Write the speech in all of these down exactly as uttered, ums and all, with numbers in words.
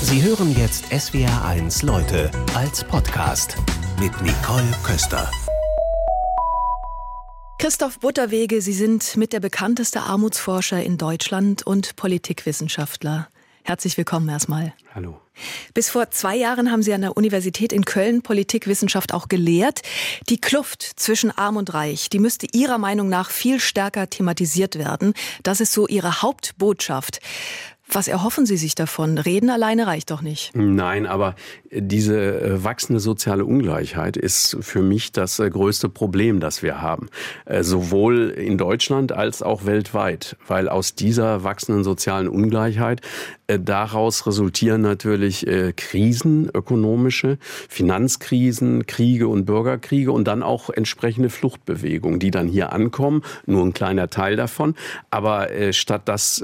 Sie hören jetzt S W R eins Leute als Podcast mit Nicole Köster. Christoph Butterwege, Sie sind mit der bekannteste Armutsforscher in Deutschland und Politikwissenschaftler. Herzlich willkommen erstmal. Hallo. Bis vor zwei Jahren haben Sie an der Universität in Köln Politikwissenschaft auch gelehrt. Die Kluft zwischen Arm und Reich, die müsste Ihrer Meinung nach viel stärker thematisiert werden. Das ist so Ihre Hauptbotschaft. Was erhoffen Sie sich davon? Reden alleine reicht doch nicht. Nein, aber diese wachsende soziale Ungleichheit ist für mich das größte Problem, das wir haben. Sowohl in Deutschland als auch weltweit. Weil aus dieser wachsenden sozialen Ungleichheit daraus resultieren natürlich Krisen, ökonomische, Finanzkrisen, Kriege und Bürgerkriege und dann auch entsprechende Fluchtbewegungen, die dann hier ankommen. Nur ein kleiner Teil davon. Aber statt dass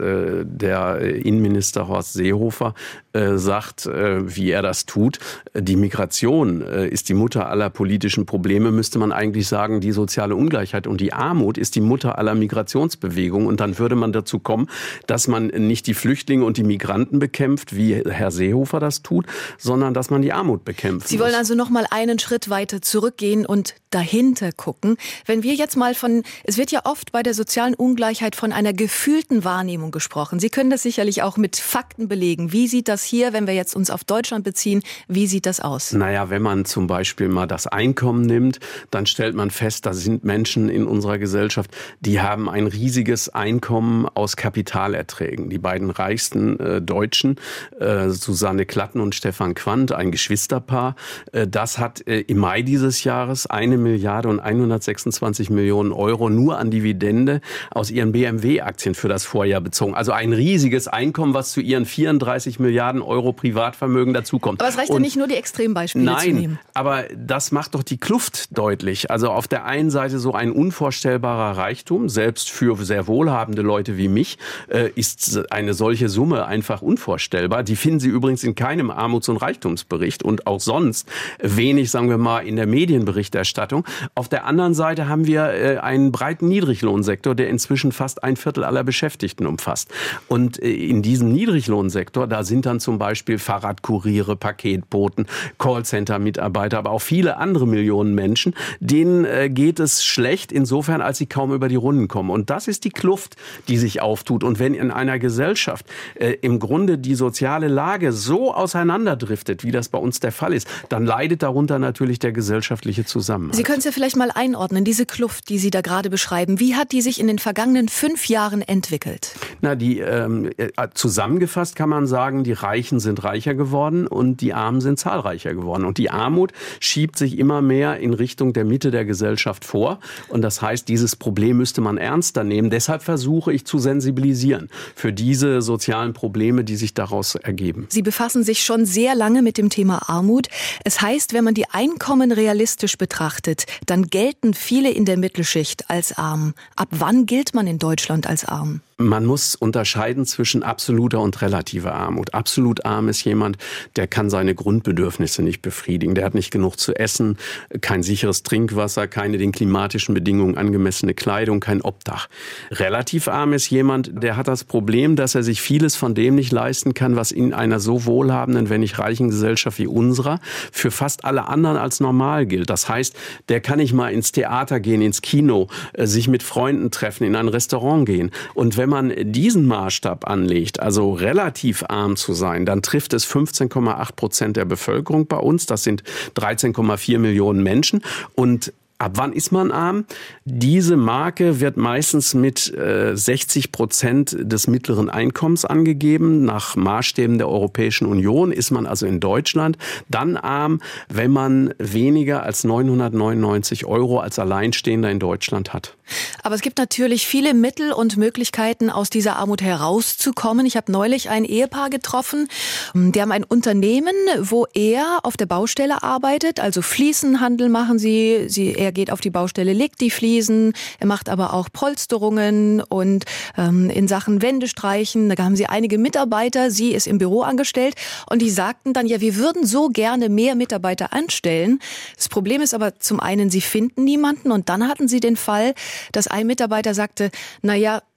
der Innenminister Horst Seehofer äh, sagt, äh, wie er das tut, die Migration äh, ist die Mutter aller politischen Probleme, müsste man eigentlich sagen, die soziale Ungleichheit und die Armut ist die Mutter aller Migrationsbewegungen. Und dann würde man dazu kommen, dass man nicht die Flüchtlinge und die Migranten bekämpft, wie Herr Seehofer das tut, sondern dass man die Armut bekämpft. Sie wollen also noch mal einen Schritt weiter zurückgehen und dahinter gucken. Wenn wir jetzt mal von, es wird ja oft bei der sozialen Ungleichheit von einer gefühlten Wahrnehmung gesprochen. Sie können das sicherlich auch mit Fakten belegen. Wie sieht das hier, wenn wir jetzt uns auf Deutschland beziehen, wie sieht das aus? Naja, wenn man zum Beispiel mal das Einkommen nimmt, dann stellt man fest, da sind Menschen in unserer Gesellschaft, die haben ein riesiges Einkommen aus Kapitalerträgen. Die beiden reichsten äh, Deutschen, äh, Susanne Klatten und Stefan Quandt, ein Geschwisterpaar, äh, das hat äh, im Mai dieses Jahres eine Milliarde und hundertsechsundzwanzig Millionen Euro nur an Dividende aus ihren B M W-Aktien für das Vorjahr bezogen. Also ein riesiges Einkommen, was zu ihren vierunddreißig Milliarden Euro Privatvermögen dazukommt. Aber es reicht ja nicht nur, die Extrembeispiele nein, zu nehmen. Aber das macht doch die Kluft deutlich. Also auf der einen Seite so ein unvorstellbarer Reichtum, selbst für sehr wohlhabende Leute wie mich, äh, ist eine solche Summe einfach unvorstellbar. Die finden Sie übrigens in keinem Armuts- und Reichtumsbericht und auch sonst wenig, sagen wir mal, in der Medienberichterstattung. Auf der anderen Seite haben wir äh, einen breiten Niedriglohnsektor, der inzwischen fast ein Viertel aller Beschäftigten umfasst. Und äh, in diesem Niedriglohnsektor, da sind dann zum Beispiel Fahrradkuriere, Paketboten, Callcenter-Mitarbeiter, aber auch viele andere Millionen Menschen, denen äh, geht es schlecht insofern, als sie kaum über die Runden kommen. Und das ist die Kluft, die sich auftut. Und wenn in einer Gesellschaft äh, im Grunde die soziale Lage so auseinanderdriftet, wie das bei uns der Fall ist, dann leidet darunter natürlich der gesellschaftliche Zusammenhalt. Sie können es ja vielleicht mal einordnen, diese Kluft, die Sie da gerade beschreiben. Wie hat die sich in den vergangenen fünf Jahren entwickelt? Na, die ähm, zusammengefasst kann man sagen, die Reichen sind reicher geworden und die Armen sind zahlreicher geworden. Und die Armut schiebt sich immer mehr in Richtung der Mitte der Gesellschaft vor. Und das heißt, dieses Problem müsste man ernster nehmen. Deshalb versuche ich zu sensibilisieren für diese sozialen Probleme, die sich daraus ergeben. Sie befassen sich schon sehr lange mit dem Thema Armut. Es heißt, wenn man die Einkommen realistisch betrachtet, dann gelten viele in der Mittelschicht als arm. Ab wann gilt man in Deutschland als arm? Man muss unterscheiden zwischen absoluter und relativer Armut. Absolut arm ist jemand, der kann seine Grundbedürfnisse nicht befriedigen. Der hat nicht genug zu essen, kein sicheres Trinkwasser, keine den klimatischen Bedingungen angemessene Kleidung, kein Obdach. Relativ arm ist jemand, der hat das Problem, dass er sich vieles von dem nicht leisten kann, was in einer so wohlhabenden, wenn nicht reichen Gesellschaft wie unserer für fast alle anderen als normal gilt. Das heißt, der kann nicht mal ins Theater gehen, ins Kino, sich mit Freunden treffen, in ein Restaurant gehen. Und wenn Wenn man diesen Maßstab anlegt, also relativ arm zu sein, dann trifft es fünfzehn Komma acht Prozent der Bevölkerung bei uns. Das sind dreizehn Komma vier Millionen Menschen. Und ab wann ist man arm? Diese Marke wird meistens mit äh, sechzig Prozent des mittleren Einkommens angegeben. Nach Maßstäben der Europäischen Union ist man also in Deutschland dann arm, wenn man weniger als neunhundertneunundneunzig Euro als Alleinstehender in Deutschland hat. Aber es gibt natürlich viele Mittel und Möglichkeiten, aus dieser Armut herauszukommen. Ich habe neulich ein Ehepaar getroffen, die haben ein Unternehmen, wo er auf der Baustelle arbeitet, also Fliesenhandel machen sie. sie er geht auf die Baustelle, legt die Fliesen, er macht aber auch Polsterungen und ähm, in Sachen Wände streichen. Da haben sie einige Mitarbeiter, sie ist im Büro angestellt und die sagten dann, ja, wir würden so gerne mehr Mitarbeiter anstellen. Das Problem ist aber zum einen, sie finden niemanden und dann hatten sie den Fall, dass ein Mitarbeiter sagte, na ja,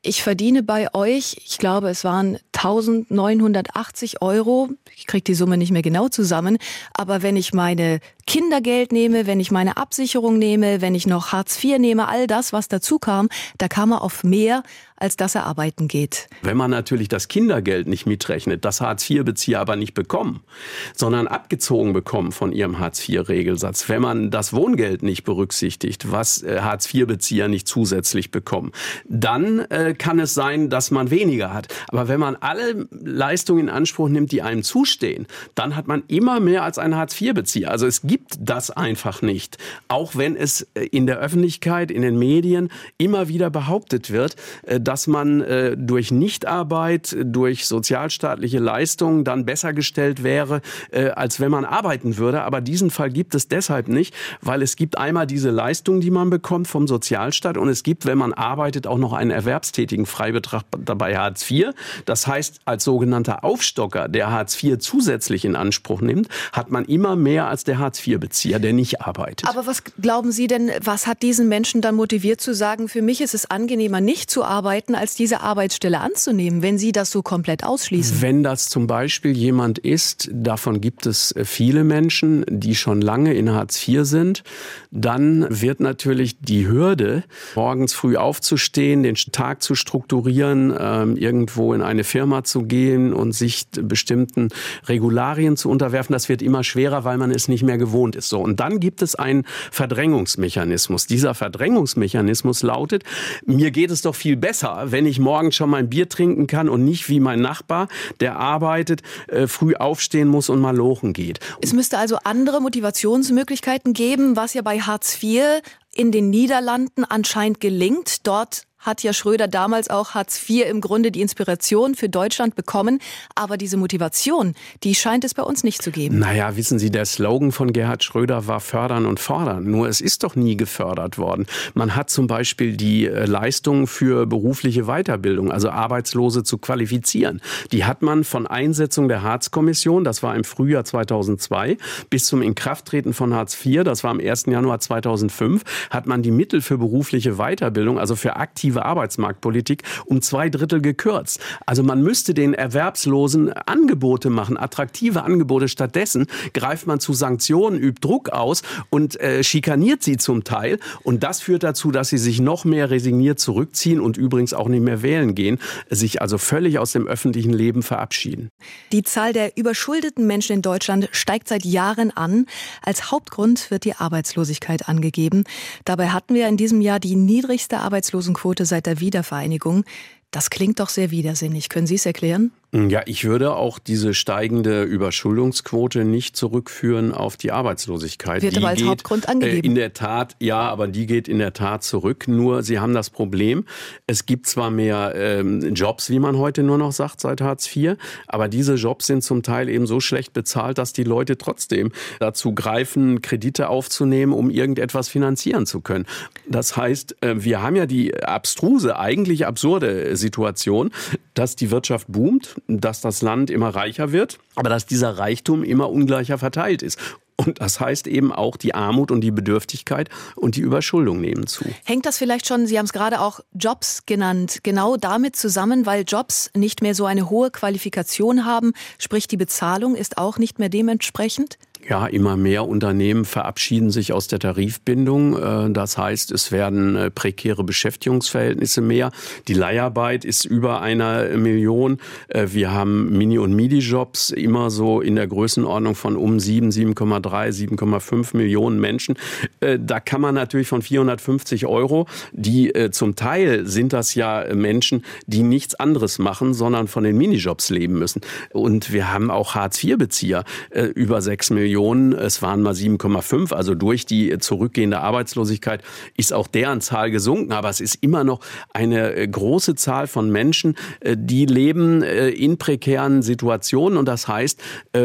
ich verdiene bei euch, ich glaube, es waren eintausendneunhundertachtzig Euro. Ich kriege die Summe nicht mehr genau zusammen. Aber wenn ich meine Kindergeld nehme, wenn ich meine Absicherung nehme, wenn ich noch Hartz vier nehme, all das, was dazu kam, da kam er auf mehr, als dass er arbeiten geht. Wenn man natürlich das Kindergeld nicht mitrechnet, das Hartz vier Bezieher aber nicht bekommen, sondern abgezogen bekommen von ihrem Hartz vier Regelsatz, wenn man das Wohngeld nicht berücksichtigt, was Hartz vier Bezieher nicht zusätzlich bekommen, dann äh, kann es sein, dass man weniger hat. Aber wenn man alle Leistungen in Anspruch nimmt, die einem zustehen, dann hat man immer mehr als ein Hartz vier Bezieher. Also es gibt das einfach nicht. Auch wenn es in der Öffentlichkeit, in den Medien immer wieder behauptet wird, dass man äh, durch Nichtarbeit, durch sozialstaatliche Leistungen dann besser gestellt wäre, äh, als wenn man arbeiten würde. Aber diesen Fall gibt es deshalb nicht, weil es gibt einmal diese Leistung, die man bekommt vom Sozialstaat, und es gibt, wenn man arbeitet, auch noch einen erwerbstätigen Freibetrag bei Hartz vier. Das heißt, als sogenannter Aufstocker, der Hartz vier zusätzlich in Anspruch nimmt, hat man immer mehr als der Hartz vier Bezieher, der nicht arbeitet. Aber was glauben Sie denn, was hat diesen Menschen dann motiviert zu sagen, für mich ist es angenehmer, nicht zu arbeiten, als diese Arbeitsstelle anzunehmen, wenn Sie das so komplett ausschließen? Wenn das zum Beispiel jemand ist, davon gibt es viele Menschen, die schon lange in Hartz vier sind, dann wird natürlich die Hürde, morgens früh aufzustehen, den Tag zu strukturieren, ähm, irgendwo in eine Firma zu gehen und sich bestimmten Regularien zu unterwerfen, das wird immer schwerer, weil man es nicht mehr gewohnt ist. So, und dann gibt es einen Verdrängungsmechanismus. Dieser Verdrängungsmechanismus lautet, mir geht es doch viel besser, wenn ich morgens schon mein Bier trinken kann und nicht wie mein Nachbar, der arbeitet, äh, früh aufstehen muss und mal lochen geht. Es müsste also andere Motivationsmöglichkeiten geben, was ja bei Hartz vier in den Niederlanden anscheinend gelingt. Dort hat ja Schröder damals auch Hartz vier im Grunde die Inspiration für Deutschland bekommen. Aber diese Motivation, die scheint es bei uns nicht zu geben. Naja, wissen Sie, der Slogan von Gerhard Schröder war fördern und fordern. Nur es ist doch nie gefördert worden. Man hat zum Beispiel die Leistungen für berufliche Weiterbildung, also Arbeitslose zu qualifizieren. Die hat man von Einsetzung der Hartz-Kommission, das war im Frühjahr zweitausendzwei, bis zum Inkrafttreten von Hartz vier, das war am ersten Januar zweitausendfünf, hat man die Mittel für berufliche Weiterbildung, also für aktive Arbeitsmarktpolitik, um zwei Drittel gekürzt. Also man müsste den Erwerbslosen Angebote machen, attraktive Angebote. Stattdessen greift man zu Sanktionen, übt Druck aus und äh, schikaniert sie zum Teil. Und das führt dazu, dass sie sich noch mehr resigniert zurückziehen und übrigens auch nicht mehr wählen gehen, sich also völlig aus dem öffentlichen Leben verabschieden. Die Zahl der überschuldeten Menschen in Deutschland steigt seit Jahren an. Als Hauptgrund wird die Arbeitslosigkeit angegeben. Dabei hatten wir in diesem Jahr die niedrigste Arbeitslosenquote seit der Wiedervereinigung. Das klingt doch sehr widersinnig. Können Sie es erklären? Ja, ich würde auch diese steigende Überschuldungsquote nicht zurückführen auf die Arbeitslosigkeit. Wird die aber als geht, Hauptgrund angegeben. Äh, in der Tat, ja, aber die geht in der Tat zurück. Nur Sie haben das Problem, es gibt zwar mehr ähm, Jobs, wie man heute nur noch sagt, seit Hartz vier, aber diese Jobs sind zum Teil eben so schlecht bezahlt, dass die Leute trotzdem dazu greifen, Kredite aufzunehmen, um irgendetwas finanzieren zu können. Das heißt, äh, wir haben ja die abstruse, eigentlich absurde Situation, dass die Wirtschaft boomt, dass das Land immer reicher wird, aber dass dieser Reichtum immer ungleicher verteilt ist. Und das heißt eben auch, die Armut und die Bedürftigkeit und die Überschuldung nehmen zu. Hängt das vielleicht schon, Sie haben es gerade auch Jobs genannt, genau damit zusammen, weil Jobs nicht mehr so eine hohe Qualifikation haben, sprich die Bezahlung ist auch nicht mehr dementsprechend? Ja, immer mehr Unternehmen verabschieden sich aus der Tarifbindung. Das heißt, es werden prekäre Beschäftigungsverhältnisse mehr. Die Leiharbeit ist über einer Million. Wir haben Mini- und Midi-Jobs immer so in der Größenordnung von um sieben, sieben Komma drei, sieben Komma fünf Millionen Menschen. Da kann man natürlich von vierhundertfünfzig Euro, die zum Teil sind das ja Menschen, die nichts anderes machen, sondern von den Minijobs leben müssen. Und wir haben auch Hartz vier Bezieher über sechs Millionen. Es waren mal sieben Komma fünf, also durch die zurückgehende Arbeitslosigkeit ist auch deren Zahl gesunken. Aber es ist immer noch eine große Zahl von Menschen, die leben in prekären Situationen. Und das heißt,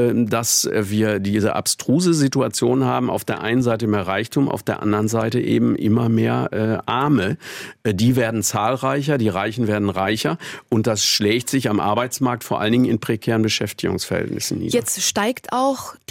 dass wir diese abstruse Situation haben, auf der einen Seite mehr Reichtum, auf der anderen Seite eben immer mehr Arme. Die werden zahlreicher, die Reichen werden reicher. Und das schlägt sich am Arbeitsmarkt vor allen Dingen in prekären Beschäftigungsverhältnissen nieder. Jetzt steigt auch die Zahl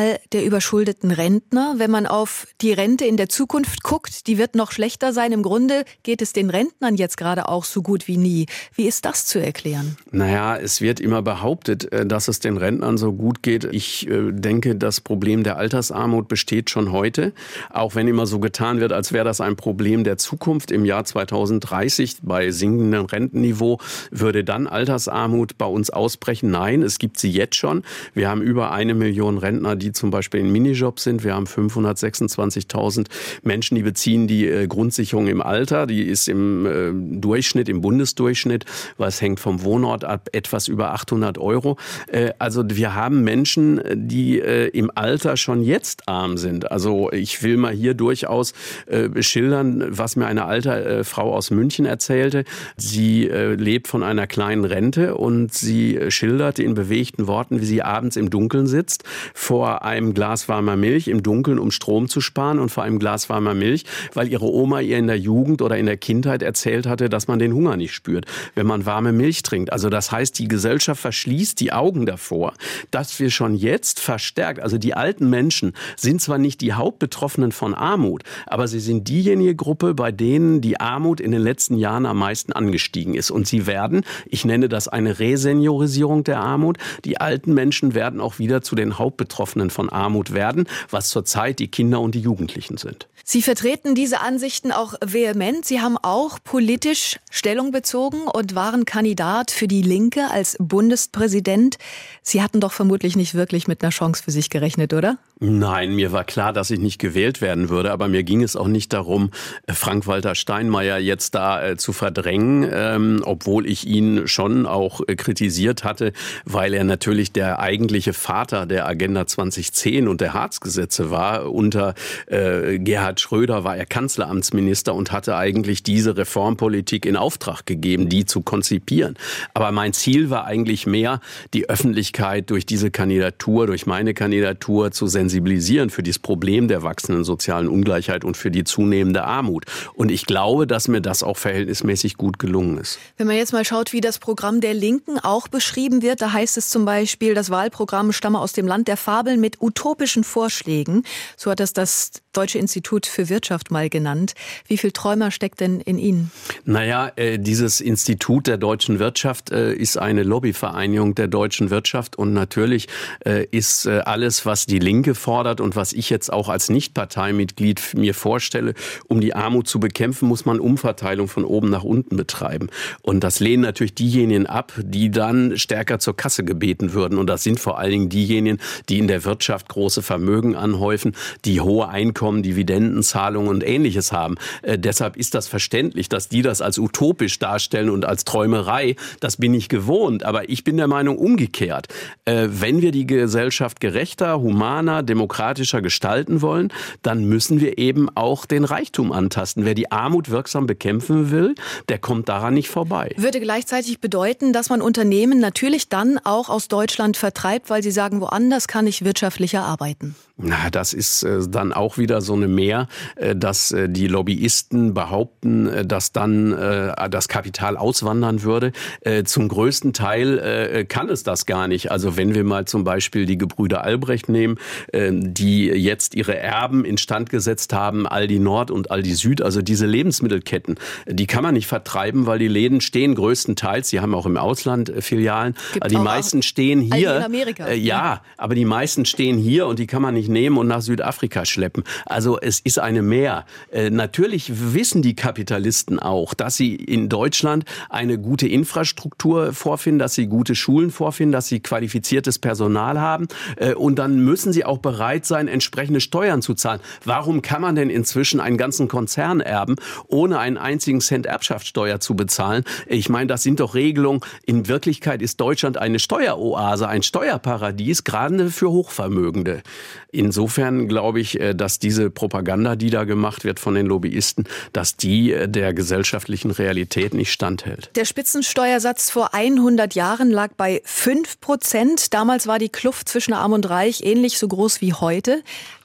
Zahl der überschuldeten Rentner. Wenn man auf die Rente in der Zukunft guckt, die wird noch schlechter sein. Im Grunde geht es den Rentnern jetzt gerade auch so gut wie nie. Wie ist das zu erklären? Naja, es wird immer behauptet, dass es den Rentnern so gut geht. Ich denke, das Problem der Altersarmut besteht schon heute. Auch wenn immer so getan wird, als wäre das ein Problem der Zukunft. Im Jahr zweitausenddreißig bei sinkendem Rentenniveau würde dann Altersarmut bei uns ausbrechen. Nein, es gibt sie jetzt schon. Wir haben über eine Million Rentner, die zum Beispiel in Minijobs sind. Wir haben fünfhundertsechsundzwanzigtausend Menschen, die beziehen die äh, Grundsicherung im Alter. Die ist im äh, Durchschnitt, im Bundesdurchschnitt, weil es hängt vom Wohnort ab, etwas über achthundert Euro. Äh, also wir haben Menschen, die äh, im Alter schon jetzt arm sind. Also ich will mal hier durchaus äh, schildern, was mir eine alte äh, Frau aus München erzählte. Sie äh, lebt von einer kleinen Rente und sie äh, schilderte in bewegten Worten, wie sie abends im Dunkeln sitzt, vor einem Glas warmer Milch im Dunkeln, um Strom zu sparen, und vor einem Glas warmer Milch, weil ihre Oma ihr in der Jugend oder in der Kindheit erzählt hatte, dass man den Hunger nicht spürt, wenn man warme Milch trinkt. Also das heißt, die Gesellschaft verschließt die Augen davor, dass wir schon jetzt verstärkt, also die alten Menschen sind zwar nicht die Hauptbetroffenen von Armut, aber sie sind diejenige Gruppe, bei denen die Armut in den letzten Jahren am meisten angestiegen ist. Und sie werden, ich nenne das eine Reseniorisierung der Armut, die alten Menschen werden auch wieder zu den Hauptbetroffenen von Armut werden, was zurzeit die Kinder und die Jugendlichen sind. Sie vertreten diese Ansichten auch vehement. Sie haben auch politisch Stellung bezogen und waren Kandidat für die Linke als Bundespräsident. Sie hatten doch vermutlich nicht wirklich mit einer Chance für sich gerechnet, oder? Nein, mir war klar, dass ich nicht gewählt werden würde, aber mir ging es auch nicht darum, Frank-Walter Steinmeier jetzt da äh, zu verdrängen, ähm, obwohl ich ihn schon auch äh, kritisiert hatte, weil er natürlich der eigentliche Vater der Agenda zwanzig zehn und der Hartz-Gesetze war. Unter äh, Gerhard Schröder war er Kanzleramtsminister und hatte eigentlich diese Reformpolitik in Auftrag gegeben, die zu konzipieren. Aber mein Ziel war eigentlich mehr, die Öffentlichkeit durch diese Kandidatur, durch meine Kandidatur zu sensibilisieren für dieses Problem der wachsenden sozialen Ungleichheit und für die zunehmende Armut. Und ich glaube, dass mir das auch verhältnismäßig gut gelungen ist. Wenn man jetzt mal schaut, wie das Programm der Linken auch beschrieben wird, da heißt es zum Beispiel, das Wahlprogramm stamme aus dem Land der Fabeln mit utopischen Vorschlägen. So hat das das Deutsche Institut für Wirtschaft mal genannt. Wie viel Träumer steckt denn in Ihnen? Naja, äh, dieses Institut der deutschen Wirtschaft äh, ist eine Lobbyvereinigung der deutschen Wirtschaft und natürlich äh, ist äh, alles, was die Linke fordert und was ich jetzt auch als Nichtparteimitglied mir vorstelle, um die Armut zu bekämpfen, muss man Umverteilung von oben nach unten betreiben. Und das lehnen natürlich diejenigen ab, die dann stärker zur Kasse gebeten würden. Und das sind vor allen Dingen diejenigen, die in der Wirtschaft große Vermögen anhäufen, die hohe Einkommen, Dividendenzahlungen und Ähnliches haben. Äh, deshalb ist das verständlich, dass die das als utopisch darstellen und als Träumerei. Das bin ich gewohnt. Aber ich bin der Meinung umgekehrt. Äh, wenn wir die Gesellschaft gerechter, humaner, demokratischer gestalten wollen, dann müssen wir eben auch den Reichtum antasten. Wer die Armut wirksam bekämpfen will, der kommt daran nicht vorbei. Würde gleichzeitig bedeuten, dass man Unternehmen natürlich dann auch aus Deutschland vertreibt, weil sie sagen, woanders kann ich wirtschaftlicher arbeiten. Na, das ist äh, dann auch wieder so eine Mehr, äh, dass äh, die Lobbyisten behaupten, äh, dass dann äh, das Kapital auswandern würde. Äh, zum größten Teil äh, kann es das gar nicht. Also wenn wir mal zum Beispiel die Gebrüder Albrecht nehmen, äh, die jetzt ihre Erben instand gesetzt haben, Aldi Nord und Aldi Süd, also diese Lebensmittelketten, die kann man nicht vertreiben, weil die Läden stehen größtenteils, sie haben auch im Ausland äh, Filialen, Gibt die meisten stehen hier. in Amerika. Äh, ja, ja, aber die meisten stehen hier und die kann man nicht nehmen und nach Südafrika schleppen. Also es ist eine Mehr. Äh, natürlich wissen die Kapitalisten auch, dass sie in Deutschland eine gute Infrastruktur vorfinden, dass sie gute Schulen vorfinden, dass sie qualifiziertes Personal haben. Äh, und dann müssen sie auch bereit sein, entsprechende Steuern zu zahlen. Warum kann man denn inzwischen einen ganzen Konzern erben, ohne einen einzigen Cent Erbschaftssteuer zu bezahlen? Ich meine, das sind doch Regelungen. In Wirklichkeit ist Deutschland eine Steueroase, ein Steuerparadies, gerade für Hochvermögende. Insofern glaube ich, dass diese Propaganda, die da gemacht wird von den Lobbyisten, dass die der gesellschaftlichen Realität nicht standhält. Der Spitzensteuersatz vor hundert Jahren lag bei fünf Prozent. Damals war die Kluft zwischen Arm und Reich ähnlich so groß wie heute.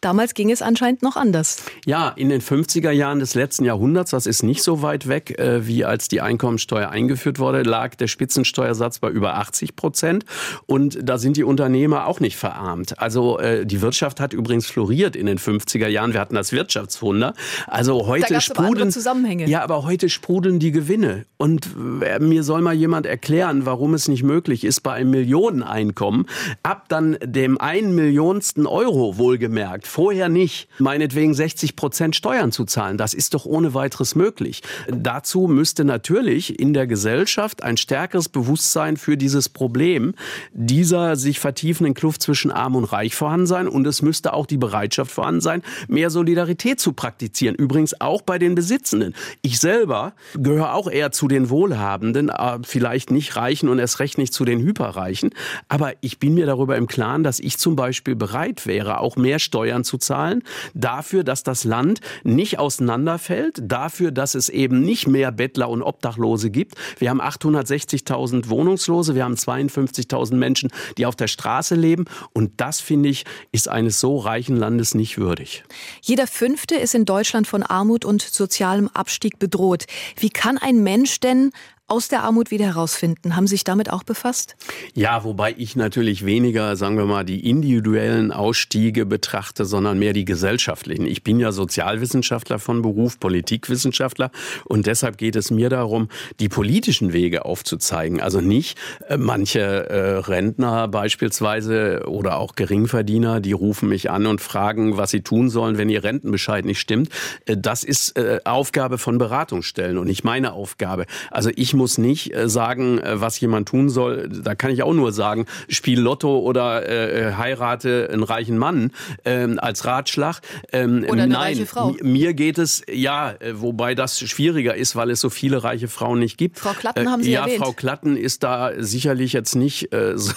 Damals ging es anscheinend noch anders. Ja, in den fünfziger Jahren des letzten Jahrhunderts, das ist nicht so weit weg, äh, wie als die Einkommensteuer eingeführt wurde, lag der Spitzensteuersatz bei über achtzig Prozent. Und da sind die Unternehmer auch nicht verarmt. Also äh, die Wirtschaft hat übrigens floriert in den fünfziger Jahren. Wir hatten das Wirtschaftswunder. Also heute sprudeln, Zusammenhänge. Ja, aber heute sprudeln die Gewinne. Und äh, mir soll mal jemand erklären, warum es nicht möglich ist, bei einem Millioneneinkommen ab dann dem einen Millionsten Euro wohlgemerkt, vorher nicht, meinetwegen sechzig Prozent Steuern zu zahlen. Das ist doch ohne weiteres möglich. Dazu müsste natürlich in der Gesellschaft ein stärkeres Bewusstsein für dieses Problem dieser sich vertiefenden Kluft zwischen Arm und Reich vorhanden sein. Und es müsste auch die Bereitschaft vorhanden sein, mehr Solidarität zu praktizieren. Übrigens auch bei den Besitzenden. Ich selber gehöre auch eher zu den Wohlhabenden, vielleicht nicht Reichen und erst recht nicht zu den Hyperreichen. Aber ich bin mir darüber im Klaren, dass ich zum Beispiel bereit wäre, auch mehr Steuern zu zahlen, dafür, dass das Land nicht auseinanderfällt, dafür, dass es eben nicht mehr Bettler und Obdachlose gibt. Wir haben achthundertsechzigtausend Wohnungslose, wir haben zweiundfünfzigtausend Menschen, die auf der Straße leben. Und das, finde ich, ist eines so reichen Landes nicht würdig. Jeder Fünfte ist in Deutschland von Armut und sozialem Abstieg bedroht. Wie kann ein Mensch denn aus der Armut wieder herausfinden? Haben Sie sich damit auch befasst? Ja, wobei ich natürlich weniger, sagen wir mal, die individuellen Ausstiege betrachte, sondern mehr die gesellschaftlichen. Ich bin ja Sozialwissenschaftler von Beruf, Politikwissenschaftler und deshalb geht es mir darum, die politischen Wege aufzuzeigen. Also nicht äh, manche äh, Rentner beispielsweise oder auch Geringverdiener, die rufen mich an und fragen, was sie tun sollen, wenn ihr Rentenbescheid nicht stimmt. Äh, das ist äh, Aufgabe von Beratungsstellen und nicht meine Aufgabe. Also ich muss nicht äh, sagen, äh, was jemand tun soll. Da kann ich auch nur sagen, spiel Lotto oder äh, heirate einen reichen Mann äh, als Ratschlag. Ähm, oder eine nein, reiche Frau. Mir geht es, ja, äh, wobei das schwieriger ist, weil es so viele reiche Frauen nicht gibt. Frau Klatten haben Sie äh, ja, erwähnt. Ja, Frau Klatten ist da sicherlich jetzt nicht äh, so,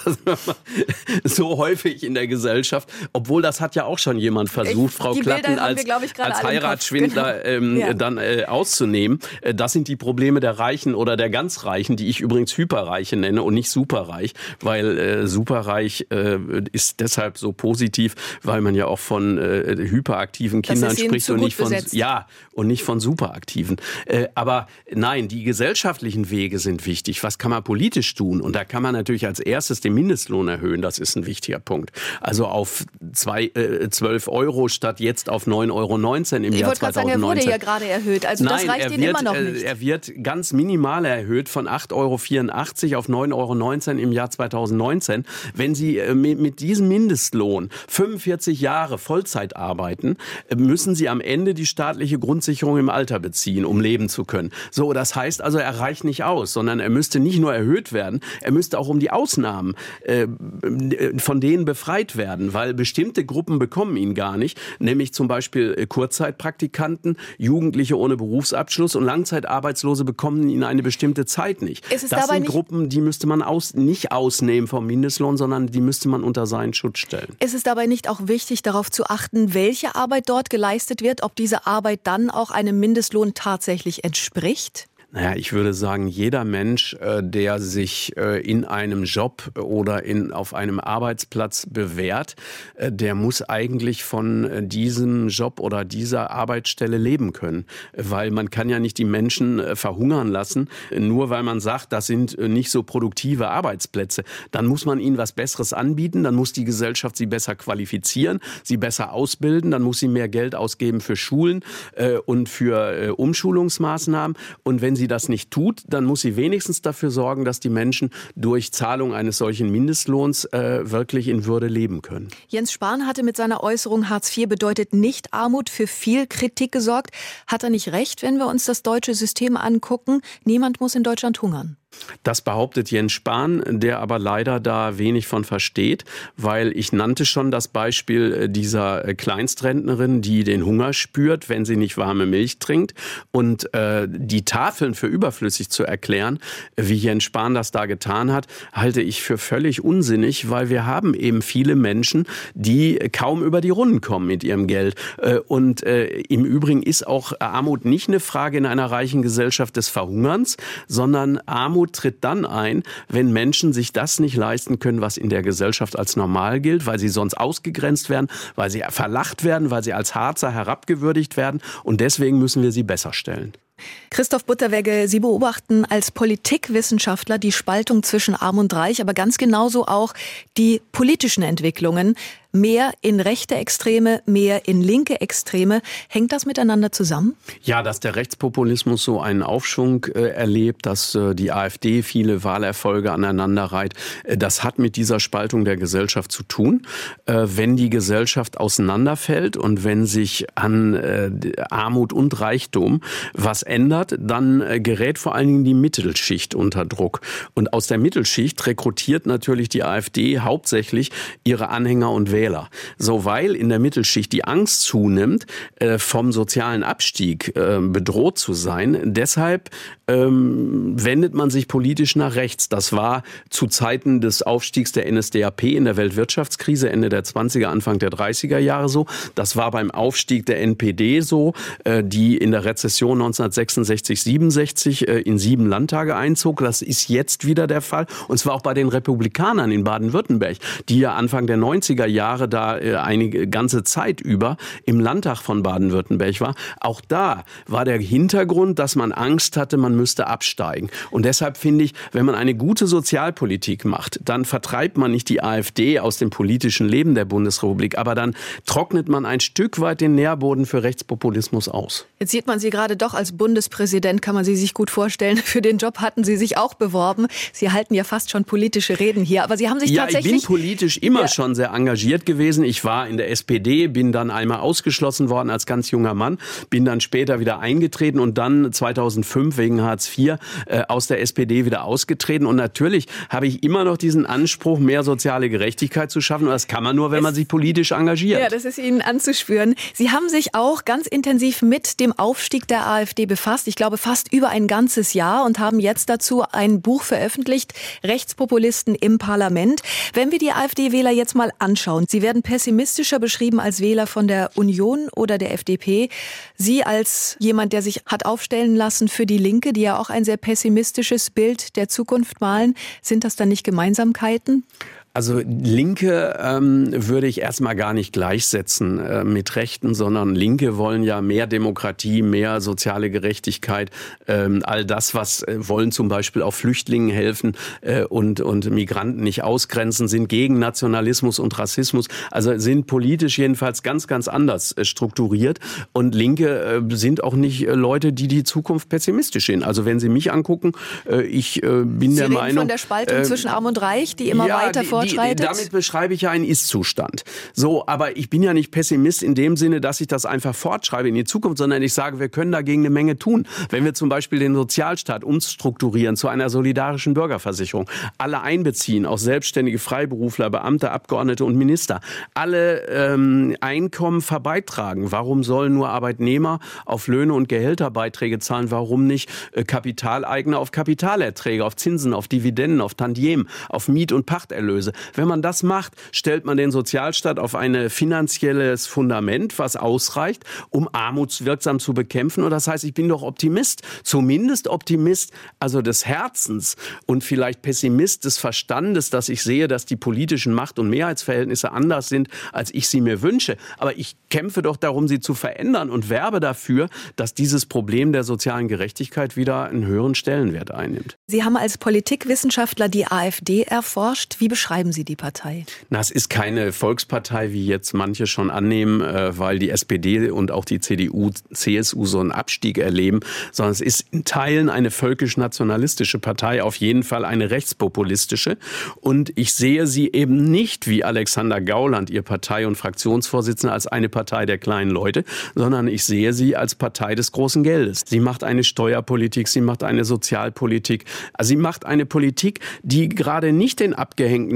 so häufig in der Gesellschaft, obwohl das hat ja auch schon jemand versucht, ich, Frau Klatten als, wir, ich, als Heiratsschwindler genau. ähm, ja. dann äh, auszunehmen. Äh, das sind die Probleme der Reichen oder der ganz Reichen, die ich übrigens Hyperreiche nenne und nicht Superreich, weil äh, Superreich äh, ist deshalb so positiv, weil man ja auch von äh, hyperaktiven Kindern spricht und nicht von besetzt. ja und nicht von Superaktiven. Äh, aber nein, die gesellschaftlichen Wege sind wichtig. Was kann man politisch tun? Und da kann man natürlich als erstes den Mindestlohn erhöhen. Das ist ein wichtiger Punkt. Also auf zwei, äh, zwölf Euro statt jetzt auf neun Euro neunzehn im ich Jahr zweitausendneunzehn. Ich wollte sagen, er wurde ja gerade erhöht. Also nein, das reicht Ihnen wird, immer noch nicht. Er wird ganz minimal erhöht von acht Euro vierundachtzig auf neun Euro neunzehn im Jahr zweitausendneunzehn. Wenn Sie äh, mit, mit diesem Mindestlohn fünfundvierzig Jahre Vollzeit arbeiten, äh, müssen Sie am Ende die staatliche Grundsicherung im Alter beziehen, um leben zu können. So, das heißt also, er reicht nicht aus, sondern er müsste nicht nur erhöht werden, er müsste auch um die Ausnahmen äh, von denen befreit werden, weil bestimmte Gruppen bekommen ihn gar nicht, nämlich zum Beispiel Kurzzeitpraktikanten, Jugendliche ohne Berufsabschluss und Langzeitarbeitslose bekommen ihn eine bestimmte Zeit nicht. Ist es das dabei sind nicht Gruppen, die müsste man aus, nicht ausnehmen vom Mindestlohn, sondern die müsste man unter seinen Schutz stellen. Ist es dabei nicht auch wichtig, darauf zu achten, welche Arbeit dort geleistet wird, ob diese Arbeit dann auch einem Mindestlohn tatsächlich entspricht? Naja, ich würde sagen, jeder Mensch, der sich in einem Job oder in, auf einem Arbeitsplatz bewährt, der muss eigentlich von diesem Job oder dieser Arbeitsstelle leben können. Weil man kann ja nicht die Menschen verhungern lassen, nur weil man sagt, das sind nicht so produktive Arbeitsplätze. Dann muss man ihnen was Besseres anbieten, dann muss die Gesellschaft sie besser qualifizieren, sie besser ausbilden, dann muss sie mehr Geld ausgeben für Schulen und für Umschulungsmaßnahmen. Und wenn sie das nicht tut, dann muss sie wenigstens dafür sorgen, dass die Menschen durch Zahlung eines solchen Mindestlohns äh, wirklich in Würde leben können. Jens Spahn hatte mit seiner Äußerung, Hartz vier bedeutet nicht Armut, für viel Kritik gesorgt. Hat er nicht recht, wenn wir uns das deutsche System angucken? Niemand muss in Deutschland hungern. Das behauptet Jens Spahn, der aber leider da wenig von versteht, weil ich nannte schon das Beispiel dieser Kleinstrentnerin, die den Hunger spürt, wenn sie nicht warme Milch trinkt. Und äh, die Tafeln für überflüssig zu erklären, wie Jens Spahn das da getan hat, halte ich für völlig unsinnig, weil wir haben eben viele Menschen, die kaum über die Runden kommen mit ihrem Geld. Äh, und äh, im Übrigen ist auch Armut nicht eine Frage in einer reichen Gesellschaft des Verhungerns, sondern Armut Armut tritt dann ein, wenn Menschen sich das nicht leisten können, was in der Gesellschaft als normal gilt, weil sie sonst ausgegrenzt werden, weil sie verlacht werden, weil sie als Harzer herabgewürdigt werden. Und deswegen müssen wir sie besser stellen. Christoph Butterwegge, Sie beobachten als Politikwissenschaftler die Spaltung zwischen Arm und Reich, aber ganz genauso auch die politischen Entwicklungen. Mehr in rechte Extreme, mehr in linke Extreme. Hängt das miteinander zusammen? Ja, dass der Rechtspopulismus so einen Aufschwung äh, erlebt, dass äh, die AfD viele Wahlerfolge aneinander reiht, äh, das hat mit dieser Spaltung der Gesellschaft zu tun. Äh, wenn die Gesellschaft auseinanderfällt und wenn sich an äh, Armut und Reichtum was ändert, dann äh, gerät vor allen Dingen die Mittelschicht unter Druck. Und aus der Mittelschicht rekrutiert natürlich die AfD hauptsächlich ihre Anhänger und Wähler. So, weil in der Mittelschicht die Angst zunimmt, äh, vom sozialen Abstieg äh, bedroht zu sein. Deshalb ähm, wendet man sich politisch nach rechts. Das war zu Zeiten des Aufstiegs der N S D A P in der Weltwirtschaftskrise Ende der zwanziger, Anfang der dreißiger Jahre so. Das war beim Aufstieg der N P D so, äh, die in der Rezession neunzehnhundertsechsundsechzig, siebenundsechzig äh, in sieben Landtage einzog. Das ist jetzt wieder der Fall. Und zwar auch bei den Republikanern in Baden-Württemberg, die ja Anfang der neunziger Jahre da äh, eine ganze Zeit über im Landtag von Baden-Württemberg war. Auch da war der Hintergrund, dass man Angst hatte, man müsste absteigen. Und deshalb finde ich, wenn man eine gute Sozialpolitik macht, dann vertreibt man nicht die AfD aus dem politischen Leben der Bundesrepublik, aber dann trocknet man ein Stück weit den Nährboden für Rechtspopulismus aus. Jetzt sieht man Sie gerade doch als Bundespräsident, kann man Sie sich gut vorstellen. Für den Job hatten Sie sich auch beworben. Sie halten ja fast schon politische Reden hier, aber Sie haben sich ja, tatsächlich... Ja, ich bin politisch immer ja. schon sehr engagiert gewesen. Ich war in der S P D, bin dann einmal ausgeschlossen worden als ganz junger Mann, bin dann später wieder eingetreten und dann zweitausendfünf wegen Hartz vier äh, aus der S P D wieder ausgetreten. Und natürlich habe ich immer noch diesen Anspruch, mehr soziale Gerechtigkeit zu schaffen. Und das kann man nur, wenn man sich politisch engagiert. Ja, das ist Ihnen anzuspüren. Sie haben sich auch ganz intensiv mit dem Aufstieg der AfD befasst. Ich glaube, fast über ein ganzes Jahr und haben jetzt dazu ein Buch veröffentlicht, Rechtspopulisten im Parlament. Wenn wir die AfD-Wähler jetzt mal anschauen, Sie werden pessimistischer beschrieben als Wähler von der Union oder der F D P. Sie als jemand, der sich hat aufstellen lassen für die Linke, die ja auch ein sehr pessimistisches Bild der Zukunft malen. Sind das dann nicht Gemeinsamkeiten? Also Linke ähm, würde ich erstmal gar nicht gleichsetzen äh, mit Rechten, sondern Linke wollen ja mehr Demokratie, mehr soziale Gerechtigkeit, ähm, all das, was äh, wollen zum Beispiel auch Flüchtlingen helfen äh, und, und Migranten nicht ausgrenzen, sind gegen Nationalismus und Rassismus, also sind politisch jedenfalls ganz, ganz anders äh, strukturiert. Und Linke äh, sind auch nicht äh, Leute, die die Zukunft pessimistisch sehen. Also wenn Sie mich angucken, äh, ich äh, bin Sie der reden Meinung... von der Spaltung äh, zwischen Arm und Reich, die immer ja, weiter die, fortschreitet? Die, damit beschreibe ich ja einen Ist-Zustand. So, aber ich bin ja nicht Pessimist in dem Sinne, dass ich das einfach fortschreibe in die Zukunft, sondern ich sage, wir können dagegen eine Menge tun. Wenn wir zum Beispiel den Sozialstaat umstrukturieren zu einer solidarischen Bürgerversicherung, alle einbeziehen, auch selbstständige Freiberufler, Beamte, Abgeordnete und Minister, alle ähm, Einkommen verbeitragen. Warum sollen nur Arbeitnehmer auf Löhne und Gehälter Beiträge zahlen? Warum nicht äh, Kapitaleigner auf Kapitalerträge, auf Zinsen, auf Dividenden, auf Tantiemen, auf Miet- und Pachterlöse? Wenn man das macht, stellt man den Sozialstaat auf ein finanzielles Fundament, was ausreicht, um armutswirksam zu bekämpfen. Und das heißt, ich bin doch Optimist, zumindest Optimist, also des Herzens und vielleicht Pessimist des Verstandes, dass ich sehe, dass die politischen Macht- und Mehrheitsverhältnisse anders sind, als ich sie mir wünsche. Aber ich kämpfe doch darum, sie zu verändern und werbe dafür, dass dieses Problem der sozialen Gerechtigkeit wieder einen höheren Stellenwert einnimmt. Sie haben als Politikwissenschaftler die AfD erforscht. Wie beschreiben Sie die Partei? Na, es ist keine Volkspartei, wie jetzt manche schon annehmen, weil die S P D und auch die C D U, C S U so einen Abstieg erleben, sondern es ist in Teilen eine völkisch-nationalistische Partei, auf jeden Fall eine rechtspopulistische. Und ich sehe sie eben nicht wie Alexander Gauland, ihr Partei- und Fraktionsvorsitzender, als eine Partei der kleinen Leute, sondern ich sehe sie als Partei des großen Geldes. Sie macht eine Steuerpolitik, sie macht eine Sozialpolitik, also sie macht eine Politik, die gerade nicht den Abgehängten,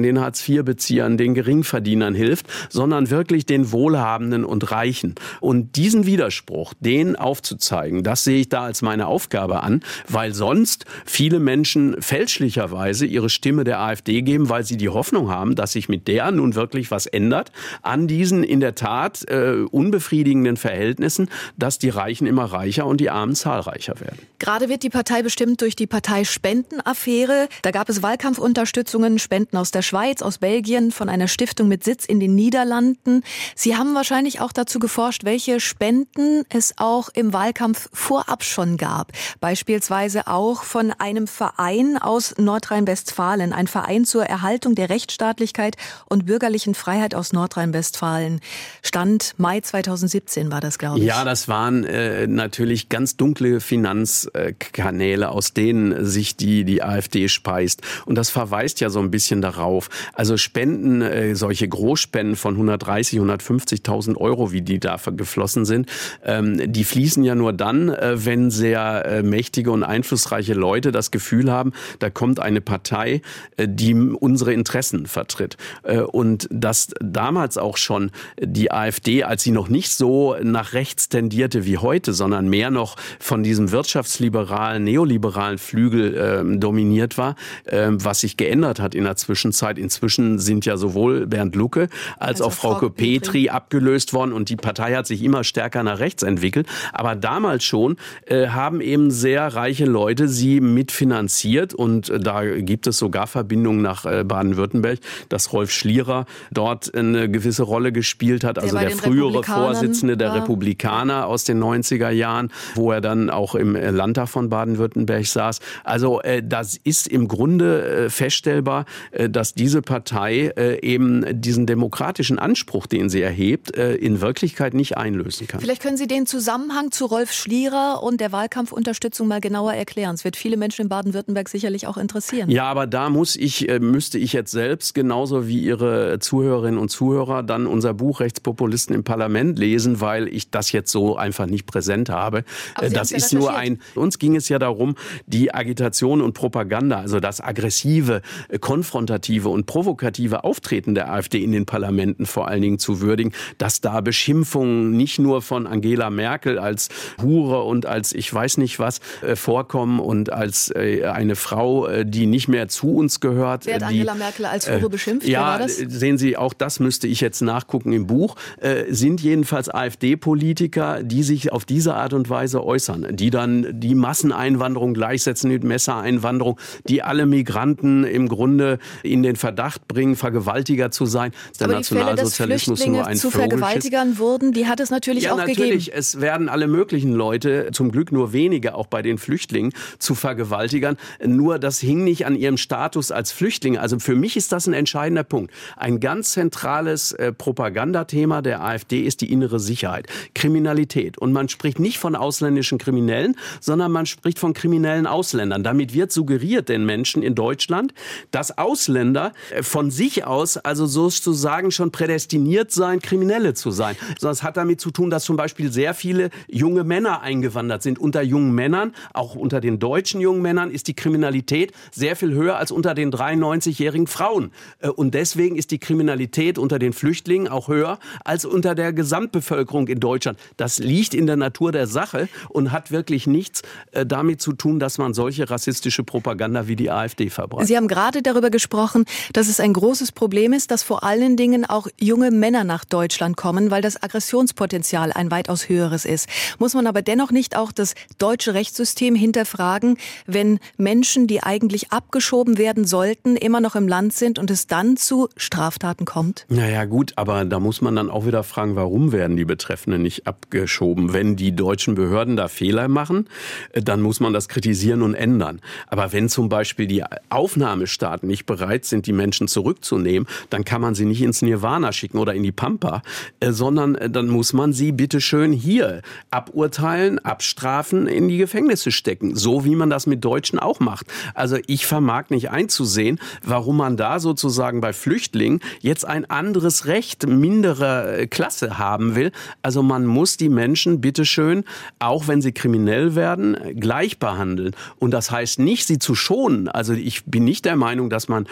den Hartz-vier-Beziehern, den Geringverdienern hilft, sondern wirklich den Wohlhabenden und Reichen. Und diesen Widerspruch, den aufzuzeigen, das sehe ich da als meine Aufgabe an, weil sonst viele Menschen fälschlicherweise ihre Stimme der AfD geben, weil sie die Hoffnung haben, dass sich mit der nun wirklich was ändert an diesen in der Tat äh, unbefriedigenden Verhältnissen, dass die Reichen immer reicher und die Armen zahlreicher werden. Gerade wird die Partei bestimmt durch die Parteispendenaffäre. Da gab es Wahlkampfunterstützungen, Spenden aus der Schweiz, aus Belgien, von einer Stiftung mit Sitz in den Niederlanden. Sie haben wahrscheinlich auch dazu geforscht, welche Spenden es auch im Wahlkampf vorab schon gab. Beispielsweise auch von einem Verein aus Nordrhein-Westfalen, ein Verein zur Erhaltung der Rechtsstaatlichkeit und bürgerlichen Freiheit aus Nordrhein-Westfalen. Stand Mai zweitausendsiebzehn war das, glaube ich. Ja, das waren äh, natürlich ganz dunkle Finanzkanäle, aus denen sich die, die AfD speist. Und das verweist ja so ein bisschen darauf. Also Spenden, äh, solche Großspenden von hundertdreißig, hundertfünfzigtausend Euro, wie die da geflossen sind, ähm, die fließen ja nur dann, äh, wenn sehr äh, mächtige und einflussreiche Leute das Gefühl haben, da kommt eine Partei, äh, die unsere Interessen vertritt. Äh, und dass damals auch schon die AfD, als sie noch nicht so nach rechts tendierte wie heute, sondern mehr noch von diesem wirtschaftsliberalen, neoliberalen Flügel äh, dominiert war, äh, was sich geändert hat in der Zwischenzeit. Inzwischen sind ja sowohl Bernd Lucke als, als auch Frauke Petry, Petry abgelöst worden und die Partei hat sich immer stärker nach rechts entwickelt. Aber damals schon äh, haben eben sehr reiche Leute sie mitfinanziert und äh, da gibt es sogar Verbindungen nach äh, Baden-Württemberg, dass Rolf Schlierer dort eine gewisse Rolle gespielt hat, also der, der frühere Vorsitzende der ja. Republikaner aus den neunziger Jahren, wo er dann auch im Landtag von Baden-Württemberg saß. Also äh, das ist im Grunde äh, feststellbar, äh, dass diese Partei äh, eben diesen demokratischen Anspruch, den sie erhebt, äh, in Wirklichkeit nicht einlösen kann. Vielleicht können Sie den Zusammenhang zu Rolf Schlierer und der Wahlkampfunterstützung mal genauer erklären. Es wird viele Menschen in Baden-Württemberg sicherlich auch interessieren. Ja, aber da muss ich, äh, müsste ich jetzt selbst, genauso wie Ihre Zuhörerinnen und Zuhörer, dann unser Buch Rechtspopulisten im Parlament lesen, weil ich das jetzt so einfach nicht präsent habe. Das ist nur ein, uns ging es ja darum, die Agitation und Propaganda, also das aggressive, konfrontative und provokative Auftreten der AfD in den Parlamenten vor allen Dingen zu würdigen, dass da Beschimpfungen nicht nur von Angela Merkel als Hure und als ich weiß nicht was äh, vorkommen und als äh, eine Frau, äh, die nicht mehr zu uns gehört. Wer hat die, Angela Merkel als Hure äh, beschimpft? Ja, Wer war das? Sehen Sie, auch das müsste ich jetzt nachgucken im Buch, äh, sind jedenfalls AfD-Politiker, die sich auf diese Art und Weise äußern, die dann die Masseneinwanderung gleichsetzen mit Messereinwanderung, die alle Migranten im Grunde in den Verdacht bringen, Vergewaltiger zu sein. Der Aber Nationalsozialismus die Fälle, dass Flüchtlinge zu Vergewaltigern wurden, die hat es natürlich ja, auch natürlich. gegeben. Es werden alle möglichen Leute, zum Glück nur wenige, auch bei den Flüchtlingen, zu Vergewaltigern. Nur das hing nicht an ihrem Status als Flüchtlinge. Also für mich ist das ein entscheidender Punkt. Ein ganz zentrales äh, Propagandathema der AfD ist die innere Sicherheit, Kriminalität. Und man spricht nicht von ausländischen Kriminellen, sondern man spricht von kriminellen Ausländern. Damit wird suggeriert den Menschen in Deutschland, dass Ausländer von sich aus, also sozusagen schon prädestiniert seien, Kriminelle zu sein. Das hat damit zu tun, dass zum Beispiel sehr viele junge Männer eingewandert sind. Unter jungen Männern, auch unter den deutschen jungen Männern, ist die Kriminalität sehr viel höher als unter den dreiundneunzigjährigen Frauen. Und deswegen ist die Kriminalität unter den Flüchtlingen auch höher als unter der Gesamtbevölkerung in Deutschland. Das liegt in der Natur der Sache und hat wirklich nichts damit zu tun, dass man solche rassistische Propaganda wie die AfD verbreitet. Sie haben gerade darüber gesprochen, dass es ein großes Problem ist, dass vor allen Dingen auch junge Männer nach Deutschland kommen, weil das Aggressionspotenzial ein weitaus höheres ist. Muss man aber dennoch nicht auch das deutsche Rechtssystem hinterfragen, wenn Menschen, die eigentlich abgeschoben werden sollten, immer noch im Land sind und es dann zu Straftaten kommt? Naja gut, aber da muss man dann auch wieder fragen, warum werden die Betreffenden nicht abgeschoben? Wenn die deutschen Behörden da Fehler machen, dann muss man das kritisieren und ändern. Aber wenn zum Beispiel die Aufnahmestaaten nicht bereit sind, die Menschen zurückzunehmen, dann kann man sie nicht ins Nirvana schicken oder in die Pampa, äh, sondern äh, dann muss man sie bitteschön hier aburteilen, abstrafen, in die Gefängnisse stecken. So wie man das mit Deutschen auch macht. Also ich vermag nicht einzusehen, warum man da sozusagen bei Flüchtlingen jetzt ein anderes Recht minderer Klasse haben will. Also man muss die Menschen bitteschön, auch wenn sie kriminell werden, gleich behandeln. Und das heißt nicht, sie zu schonen. Also ich bin nicht der Meinung, dass man Flüchtlinge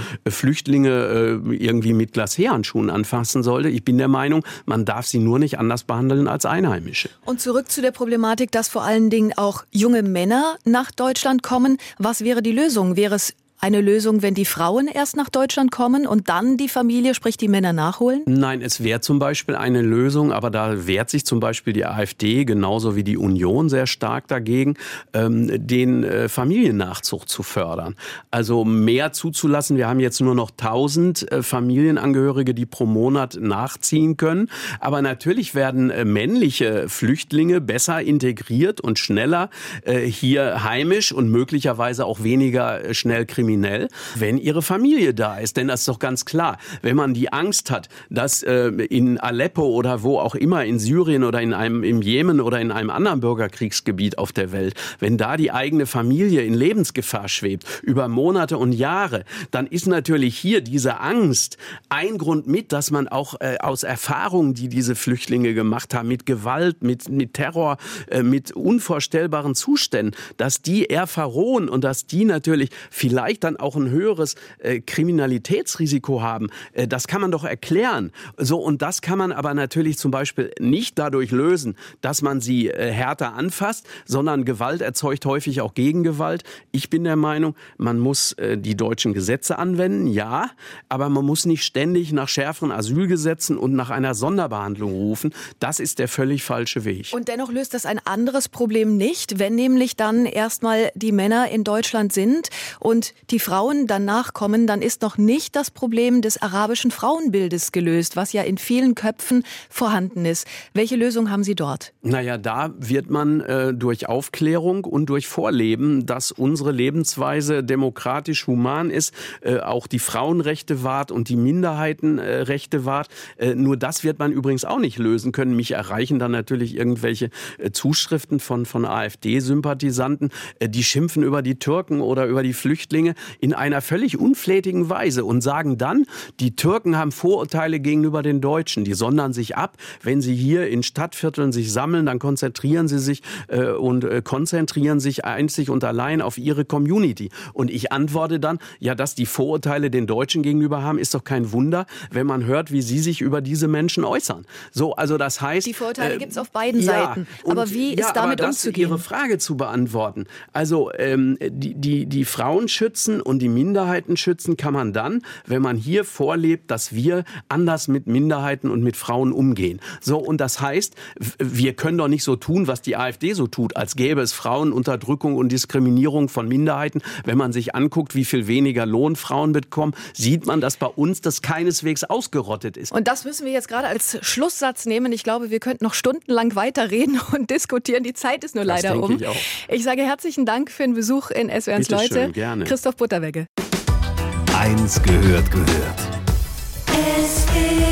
Flüchtlinge äh, irgendwie mit Glacéhandschuhen anfassen sollte. Ich bin der Meinung, man darf sie nur nicht anders behandeln als Einheimische. Und zurück zu der Problematik, dass vor allen Dingen auch junge Männer nach Deutschland kommen. Was wäre die Lösung? Wäre es eine Lösung, wenn die Frauen erst nach Deutschland kommen und dann die Familie, sprich die Männer, nachholen? Nein, es wäre zum Beispiel eine Lösung, aber da wehrt sich zum Beispiel die AfD genauso wie die Union sehr stark dagegen, ähm, den äh, Familiennachzug zu fördern. Also mehr zuzulassen. Wir haben jetzt nur noch tausend äh, Familienangehörige, die pro Monat nachziehen können. Aber natürlich werden äh, männliche Flüchtlinge besser integriert und schneller äh, hier heimisch und möglicherweise auch weniger äh, schnell kriminell, wenn ihre Familie da ist. Denn das ist doch ganz klar, wenn man die Angst hat, dass äh, in Aleppo oder wo auch immer, in Syrien oder in einem im Jemen oder in einem anderen Bürgerkriegsgebiet auf der Welt, wenn da die eigene Familie in Lebensgefahr schwebt, über Monate und Jahre, dann ist natürlich hier diese Angst ein Grund mit, dass man auch äh, aus Erfahrungen, die diese Flüchtlinge gemacht haben, mit Gewalt, mit, mit Terror, äh, mit unvorstellbaren Zuständen, dass die eher verrohen und dass die natürlich vielleicht dann auch ein höheres äh, Kriminalitätsrisiko haben. Äh, das kann man doch erklären. So, und das kann man aber natürlich zum Beispiel nicht dadurch lösen, dass man sie äh, härter anfasst, sondern Gewalt erzeugt häufig auch Gegengewalt. Ich bin der Meinung, man muss äh, die deutschen Gesetze anwenden, ja, aber man muss nicht ständig nach schärferen Asylgesetzen und nach einer Sonderbehandlung rufen. Das ist der völlig falsche Weg. Und dennoch löst das ein anderes Problem nicht, wenn nämlich dann erstmal die Männer in Deutschland sind und die Frauen danach kommen, dann ist noch nicht das Problem des arabischen Frauenbildes gelöst, was ja in vielen Köpfen vorhanden ist. Welche Lösung haben Sie dort? Naja, da wird man äh, durch Aufklärung und durch Vorleben, dass unsere Lebensweise demokratisch, human ist, äh, auch die Frauenrechte wahrt und die Minderheitenrechte äh, wahrt. Äh, nur das wird man übrigens auch nicht lösen können. Mich erreichen dann natürlich irgendwelche äh, Zuschriften von, von AfD-Sympathisanten, äh, die schimpfen über die Türken oder über die Flüchtlinge in einer völlig unflätigen Weise und sagen dann, die Türken haben Vorurteile gegenüber den Deutschen. Die sondern sich ab. Wenn sie hier in Stadtvierteln sich sammeln, dann konzentrieren sie sich äh, und äh, konzentrieren sich einzig und allein auf ihre Community. Und ich antworte dann, ja, dass die Vorurteile den Deutschen gegenüber haben, ist doch kein Wunder, wenn man hört, wie sie sich über diese Menschen äußern. So, also das heißt... Die Vorurteile äh, gibt es auf beiden ja, Seiten. Aber und, wie ist ja, damit aber umzugehen? Ihre Frage zu beantworten. Also ähm, die, die, die Frauen schützen und die Minderheiten schützen kann man dann, wenn man hier vorlebt, dass wir anders mit Minderheiten und mit Frauen umgehen. So, und das heißt, wir können doch nicht so tun, was die AfD so tut, als gäbe es Frauenunterdrückung und Diskriminierung von Minderheiten. Wenn man sich anguckt, wie viel weniger Lohn Frauen bekommen, sieht man, dass bei uns das keineswegs ausgerottet ist. Und das müssen wir jetzt gerade als Schlusssatz nehmen. Ich glaube, wir könnten noch stundenlang weiterreden und diskutieren. Die Zeit ist nur das leider um. Ich, auch. ich sage herzlichen Dank für den Besuch in S W R eins Leute. Schön, gerne. Christoph Butterwegge. Eins gehört gehört. S W R